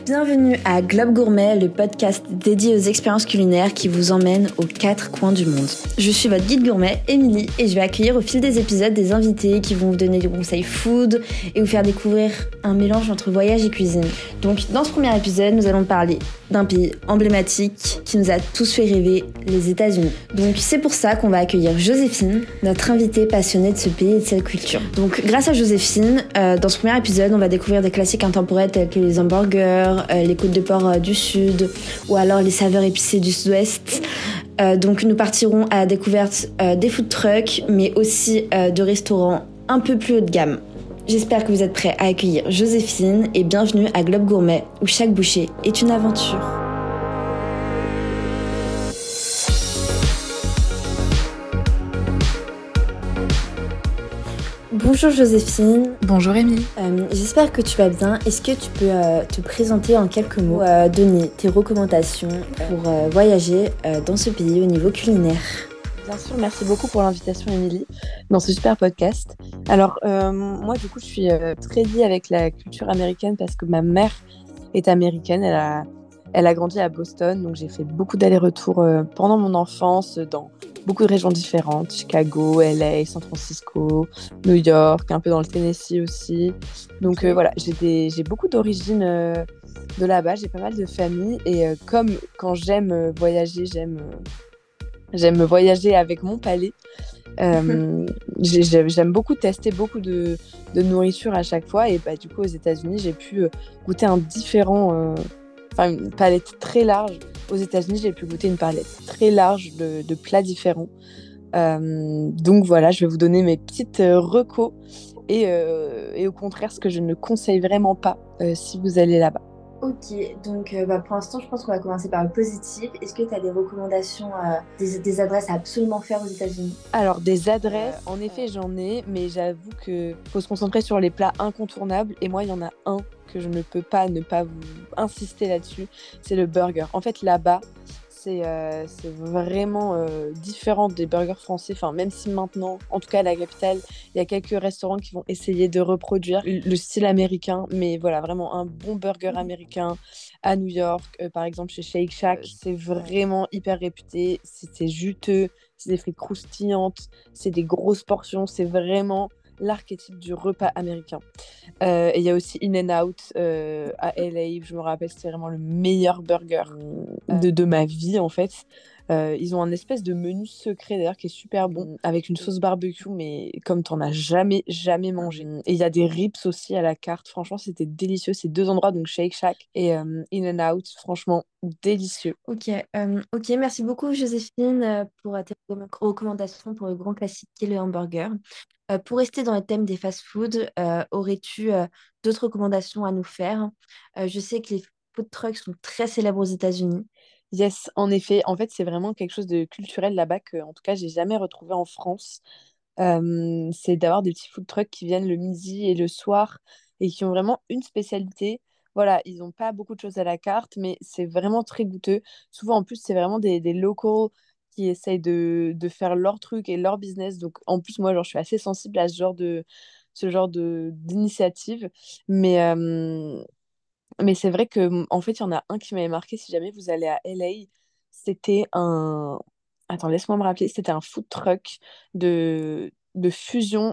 Bienvenue à Globe Gourmet, le podcast dédié aux expériences culinaires qui vous emmène aux quatre coins du monde. Je suis votre guide gourmet, Émilie, et je vais accueillir au fil des épisodes des invités qui vont vous donner des conseils food et vous faire découvrir un mélange entre voyage et cuisine. Donc dans ce premier épisode, nous allons parler d'un pays emblématique qui nous a tous fait rêver, les États-Unis. Donc c'est pour ça qu'on va accueillir Joséphine, notre invitée passionnée de ce pays et de cette culture. Donc grâce à Joséphine, dans ce premier épisode, on va découvrir des classiques intemporels tels que les hamburgers, les côtes de porc du sud ou alors les saveurs épicées du sud-ouest. Donc nous partirons à la découverte des food trucks, mais aussi de restaurants un peu plus haut de gamme. J'espère que vous êtes prêts à accueillir Joséphine et bienvenue à Globe Gourmet où chaque bouchée est une aventure. Bonjour Joséphine. Bonjour Émilie. J'espère que tu vas bien. Est-ce que tu peux te présenter en quelques mots, donner tes recommandations pour voyager dans ce pays au niveau culinaire? Bien sûr, merci beaucoup pour l'invitation Émilie dans ce super podcast. Alors moi du coup je suis très liée avec la culture américaine parce que ma mère est américaine, elle a grandi à Boston, donc j'ai fait beaucoup d'allers-retours pendant mon enfance dans beaucoup de régions différentes, Chicago, LA, San Francisco, New York, un peu dans le Tennessee aussi. Donc voilà, j'ai beaucoup d'origines de là-bas, j'ai pas mal de famille et comme quand j'aime voyager, j'aime voyager avec mon palais. J'aime beaucoup tester beaucoup de nourriture à chaque fois et du coup aux États-Unis j'ai pu goûter une palette très large. Aux États-Unis j'ai pu goûter une palette très large de plats différents. Donc voilà, je vais vous donner mes petites recos et au contraire ce que je ne conseille vraiment pas si vous allez là-bas. Ok, donc pour l'instant, je pense qu'on va commencer par le positif. Est-ce que tu as des recommandations, des adresses à absolument faire aux États-Unis? Alors, des adresses, en effet, j'en ai, mais j'avoue qu'il faut se concentrer sur les plats incontournables. Et moi, il y en a un que je ne peux pas ne pas vous insister là-dessus, c'est le burger. En fait, là-bas, c'est vraiment différent des burgers français. Enfin, même si maintenant, en tout cas à la capitale, il y a quelques restaurants qui vont essayer de reproduire le style américain. Mais voilà, vraiment un bon burger américain à New York, par exemple chez Shake Shack, c'est vraiment hyper réputé. C'est juteux, c'est des frites croustillantes, c'est des grosses portions. C'est vraiment l'archétype du repas américain. Et il y a aussi In-N-Out à LA. Je me rappelle, c'était vraiment le meilleur burger de ma vie en fait. Ils ont un espèce de menu secret d'ailleurs qui est super bon avec une sauce barbecue mais comme t'en as jamais mangé. Et il y a des ribs aussi à la carte. Franchement, c'était délicieux. Ces deux endroits, donc Shake Shack et In-N-Out, franchement délicieux. Ok, merci beaucoup Joséphine pour tes recommandations pour le grand classique qui est le hamburger. Pour rester dans le thème des fast-food, aurais-tu d'autres recommandations à nous faire? Je sais que les food trucks sont très célèbres aux États-Unis. Yes, en effet. En fait, c'est vraiment quelque chose de culturel là-bas que, en tout cas, j'ai jamais retrouvé en France. C'est d'avoir des petits food trucks qui viennent le midi et le soir et qui ont vraiment une spécialité. Voilà, ils n'ont pas beaucoup de choses à la carte, mais c'est vraiment très goûteux. Souvent, en plus, c'est vraiment des locals qui essayent de faire leur truc et leur business. Donc, en plus, moi, genre, je suis assez sensible à d'initiative. Mais, c'est vrai que, en fait, il y en a un qui m'avait marqué si jamais vous allez à LA. C'était un. Attends, laisse-moi me rappeler. C'était un food truck de fusion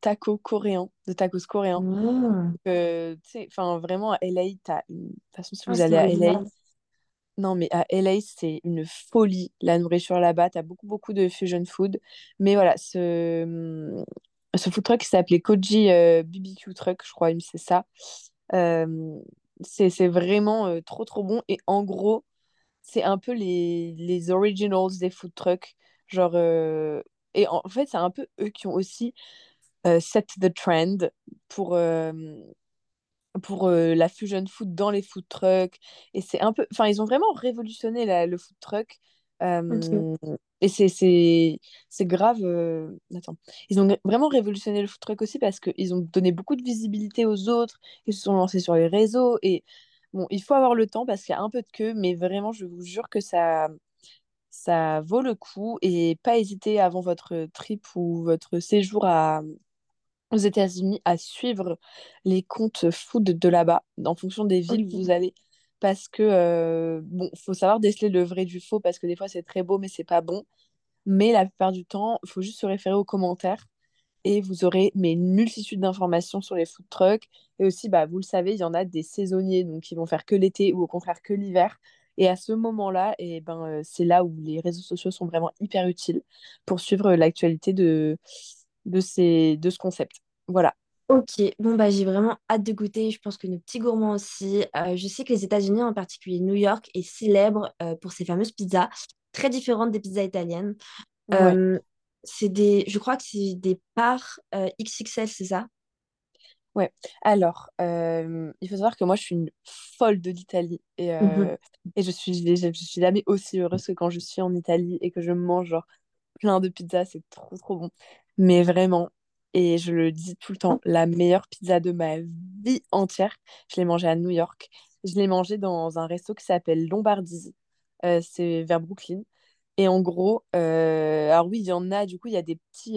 de tacos coréens. Mmh. Tu sais, enfin, vraiment, à LA, de toute façon, si Ah, vous c'est allez à LA. original. Non, mais à LA, c'est une folie, la nourriture là-bas. T'as beaucoup, beaucoup de fusion food. Mais voilà, ce food truck, il s'appelait Koji BBQ Truck, je crois, c'est ça. Euh, c'est vraiment trop trop bon et en gros c'est un peu les originals des food trucks genre et en fait c'est un peu eux qui ont aussi set the trend pour euh, pour la fusion food dans les food trucks et c'est un peu enfin ils ont vraiment révolutionné le food truck Ok. euh, et c'est grave attends ils ont vraiment révolutionné le food truck aussi parce qu'ils ont donné beaucoup de visibilité aux autres, ils se sont lancés sur les réseaux et bon il faut avoir le temps parce qu'il y a un peu de queue mais vraiment je vous jure que ça vaut le coup et pas hésiter avant votre trip ou votre séjour aux États-Unis à suivre les comptes food de là-bas en fonction des villes où vous Ok. allez. parce que, bon, faut savoir déceler le vrai du faux parce que des fois c'est très beau mais c'est pas bon. Mais la plupart du temps, il faut juste se référer aux commentaires et vous aurez mais une multitude d'informations sur les food trucks. Et aussi, bah, vous le savez, il y en a des saisonniers, donc qui vont faire que l'été ou au contraire que l'hiver. Et à ce moment-là, et ben, c'est là où les réseaux sociaux sont vraiment hyper utiles pour suivre l'actualité de ce concept. Voilà. Ok, bon bah j'ai vraiment hâte de goûter. Je pense que nos petits gourmands aussi. Je sais que les États-Unis, en particulier New York, est célèbre pour ses fameuses pizzas, très différentes des pizzas italiennes. Ouais. Euh, je crois que c'est des parts XXL, c'est ça? Ouais, alors, il faut savoir que moi, je suis une folle de l'Italie Mhm. et je suis jamais aussi heureuse que quand je suis en Italie et que je mange genre plein de pizzas, c'est trop trop bon. Mais vraiment, et je le dis tout le temps, la meilleure pizza de ma vie entière, je l'ai mangée à New York. Je l'ai mangée dans un resto qui s'appelle Lombardise. C'est vers Brooklyn. Et en gros, alors oui, il y en a, du coup, il y a des petits,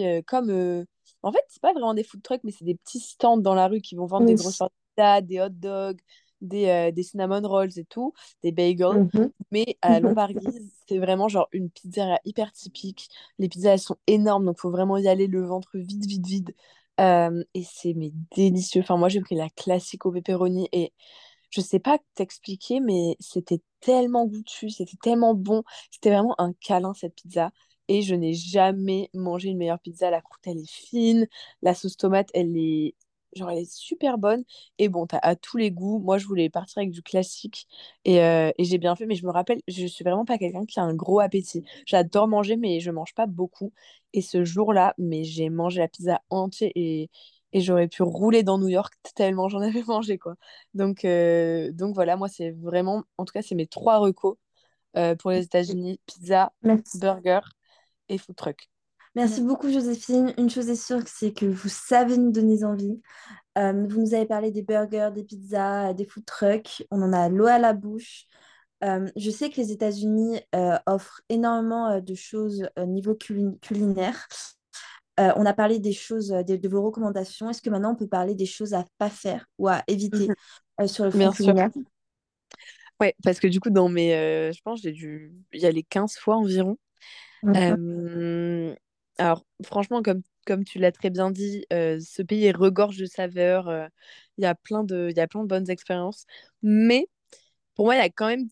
en fait, c'est pas vraiment des food trucks, mais c'est des petits stands dans la rue qui vont vendre des Oui. grosses pizzas, des hot dogs, des cinnamon rolls et tout, des bagels. Mhm. Mais à Lombardise, c'est vraiment genre une pizzeria hyper typique. Les pizzas, elles sont énormes, donc faut vraiment y aller le ventre vide, vide, vide. Et c'est mais délicieux. Enfin, moi, j'ai pris la classique au pepperoni et je sais pas t'expliquer, mais c'était tellement goûtu, c'était tellement bon. C'était vraiment un câlin, cette pizza. Et je n'ai jamais mangé une meilleure pizza. La croûte, elle est fine. La sauce tomate, elle est super bonne. Et bon, t'as à tous les goûts. Moi, je voulais partir avec du classique. Et j'ai bien fait. Mais je me rappelle, je suis vraiment pas quelqu'un qui a un gros appétit. J'adore manger, mais je mange pas beaucoup. Et ce jour-là, mais j'ai mangé la pizza entière et j'aurais pu rouler dans New York tellement j'en avais mangé, quoi. Donc voilà, moi, c'est vraiment, en tout cas, c'est mes trois recos pour les États-Unis, pizza, Merci. burger et food truck. Merci beaucoup, Joséphine. Une chose est sûre, c'est que vous savez nous donner envie. Vous nous avez parlé des burgers, des pizzas, des food trucks. On en a l'eau à la bouche. Je sais que les États-Unis offrent énormément de choses au niveau culinaire. On a parlé des choses, de vos recommandations. Est-ce que maintenant on peut parler des choses à pas faire ou à éviter Mhm. sur le front Bien sûr. culinaire? Ouais, parce que du coup, je pense, j'ai dû y aller 15 fois environ. Mhm. Euh, Alors, franchement, comme tu l'as très bien dit, ce pays est regorge de saveurs. Il y a plein de bonnes expériences. Mais pour moi, il y a quand même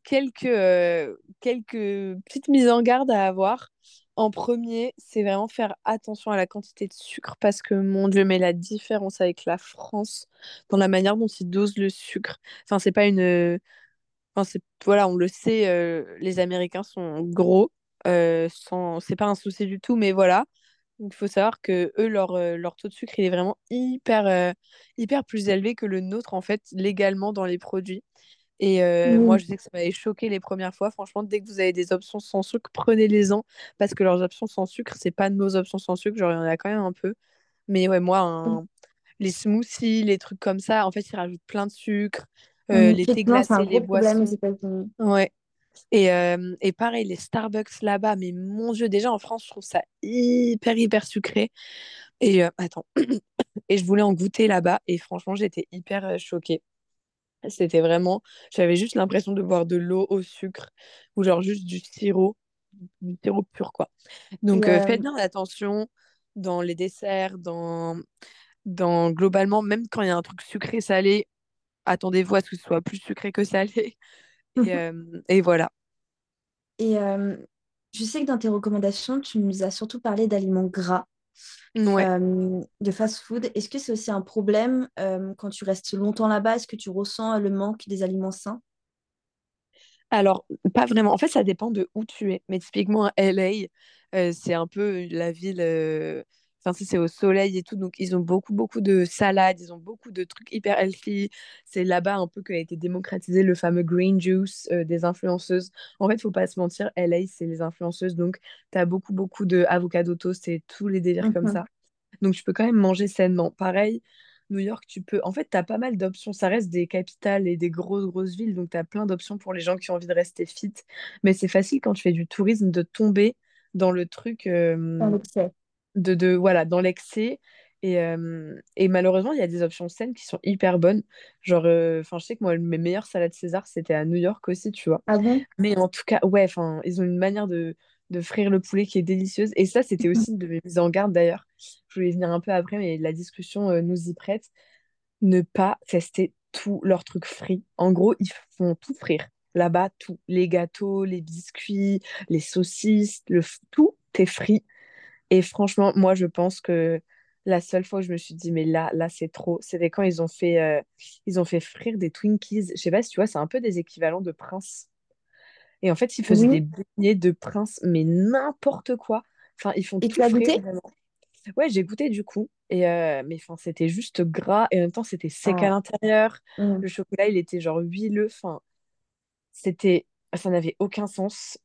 quelques petites mises en garde à avoir. En premier, c'est vraiment faire attention à la quantité de sucre parce que, mon Dieu, mais la différence avec la France dans la manière dont ils dosent le sucre. Enfin, c'est pas une. Enfin, voilà, on le sait, les Américains sont gros. C'est pas un souci du tout, mais voilà. Donc, il faut savoir que eux, leur taux de sucre, il est vraiment hyper plus élevé que le nôtre, en fait, légalement dans les produits. Et moi, Oui. je sais que ça m'avait choqué les premières fois. Franchement, dès que vous avez des options sans sucre, prenez-les-en. Parce que leurs options sans sucre, c'est pas nos options sans sucre. Genre, il y en a quand même un peu. Mais ouais, moi, les smoothies, les trucs comme ça, en fait, ils rajoutent plein de sucre. Les thés Effectivement, c'est un glacés, les gros problème aux boissons. États-Unis. Ouais. Et pareil, les Starbucks là-bas. Mais mon Dieu, déjà en France, je trouve ça hyper sucré. Et attends. Et je voulais en goûter là-bas. Et franchement, j'étais hyper choquée. C'était vraiment, j'avais juste l'impression de boire de l'eau au sucre ou genre juste du sirop pur quoi. Et Donc faites bien attention dans les desserts, dans globalement, même quand il y a un truc sucré salé, attendez-vous à ce que ce soit plus sucré que salé. Et voilà. et je sais que dans tes recommandations, tu nous as surtout parlé d'aliments gras, Ouais. de fast-food. Est-ce que c'est aussi un problème quand tu restes longtemps là-bas? Est-ce que tu ressens le manque des aliments sains? Alors, pas vraiment. En fait, ça dépend de où tu es. Mais typiquement, à LA, c'est un peu la ville. Enfin, c'est au soleil et tout. Donc, ils ont beaucoup de salades. Ils ont beaucoup de trucs hyper healthy. C'est là-bas un peu qu'a été démocratisé le fameux green juice des influenceuses. En fait, faut pas se mentir, LA, c'est les influenceuses. Donc, tu as beaucoup de avocado toast et tous les délires comme Mhm. ça. Donc, tu peux quand même manger sainement. Pareil, New York, tu peux. En fait, tu as pas mal d'options. Ça reste des capitales et des grosses villes. Donc, tu as plein d'options pour les gens qui ont envie de rester fit. Mais c'est facile quand tu fais du tourisme de tomber dans le truc Dans l'excès. voilà, dans l'excès. Et malheureusement, il y a des options saines qui sont hyper bonnes. Genre, enfin, je sais que moi, mes meilleures salades César, c'était à New York aussi, tu vois. Ah bon? Mais en tout cas, ouais, enfin, ils ont une manière de frire le poulet qui est délicieuse. Et ça, c'était aussi une de mes mises en garde d'ailleurs. Je voulais y venir un peu après, mais la discussion nous y prête. Ne pas tester tous leurs trucs frits. En gros, ils font tout frire. Là-bas, tout. Les gâteaux, les biscuits, les saucisses, tout est frit. Et franchement, moi, je pense que la seule fois où je me suis dit, mais là, c'est trop, c'était quand ils ont fait frire des Twinkies. Je sais pas si tu vois, c'est un peu des équivalents de Prince. Et en fait, ils faisaient des Oui. beignets de Prince, mais n'importe quoi. Enfin, ils font Et tout tu as frire, goûté? vraiment. Ouais, j'ai goûté du coup. Mais enfin, c'était juste gras et en même temps, c'était sec à Ah. l'intérieur. Mm. Le chocolat, il était genre huileux. Enfin, c'était, ça n'avait aucun sens.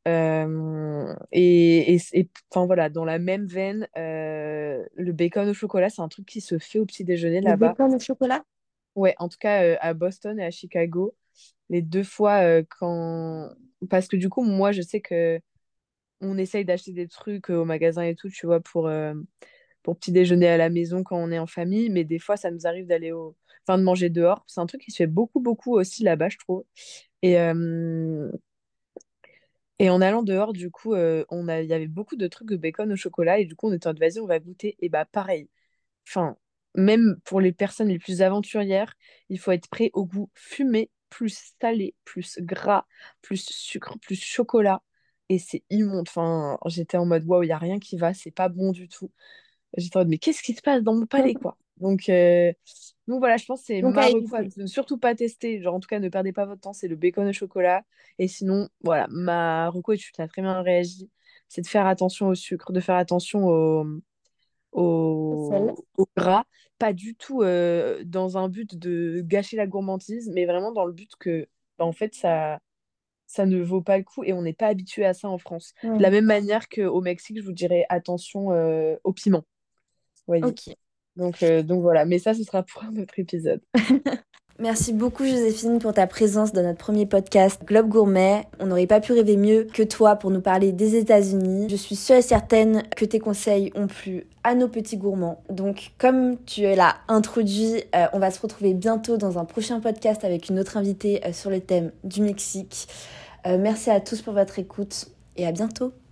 Enfin voilà, dans la même veine, le bacon au chocolat, c'est un truc qui se fait au petit déjeuner Le là-bas. bacon au chocolat? Ouais, en tout cas à Boston et à Chicago, les deux fois parce que du coup, moi, je sais que on essaye d'acheter des trucs au magasin et tout, tu vois, pour petit déjeuner à la maison quand on est en famille, mais des fois, ça nous arrive enfin, de manger dehors. C'est un truc qui se fait beaucoup, beaucoup aussi là-bas, je trouve. Et, euh, Et en allant dehors, du coup, il y avait beaucoup de trucs de bacon au chocolat et du coup, on était en mode, vas-y, on va goûter. Et bah, pareil. Enfin, même pour les personnes les plus aventurières, il faut être prêt au goût fumé, plus salé, plus gras, plus sucre, plus chocolat. Et c'est immonde. Enfin, j'étais en mode, waouh, il n'y a rien qui va, c'est pas bon du tout. J'étais en mode, mais qu'est-ce qui se passe dans mon palais, quoi? Donc voilà, je pense que c'est Donc à ma reco à éviter. ne surtout pas tester. Genre, en tout cas, ne perdez pas votre temps, c'est le bacon au chocolat. Et sinon, voilà, ma reco, et tu as très bien réagi, c'est de faire attention au sucre, de faire attention Au sel. au gras. Pas du tout dans un but de gâcher la gourmandise, mais vraiment dans le but que, bah, en fait, ça ne vaut pas le coup et on n'est pas habitué à ça en France. De la Mm. même manière qu'au Mexique, je vous dirais attention au piment, voyez. Ok. Donc voilà, mais ça, ce sera pour un autre épisode. Merci beaucoup Joséphine pour ta présence dans notre premier podcast Globe Gourmet. On n'aurait pas pu rêver mieux que toi pour nous parler des États-Unis. Je suis sûre et certaine que tes conseils ont plu à nos petits gourmands. Donc comme tu l'as introduit, on va se retrouver bientôt dans un prochain podcast avec une autre invitée sur le thème du Mexique. Merci à tous pour votre écoute et à bientôt.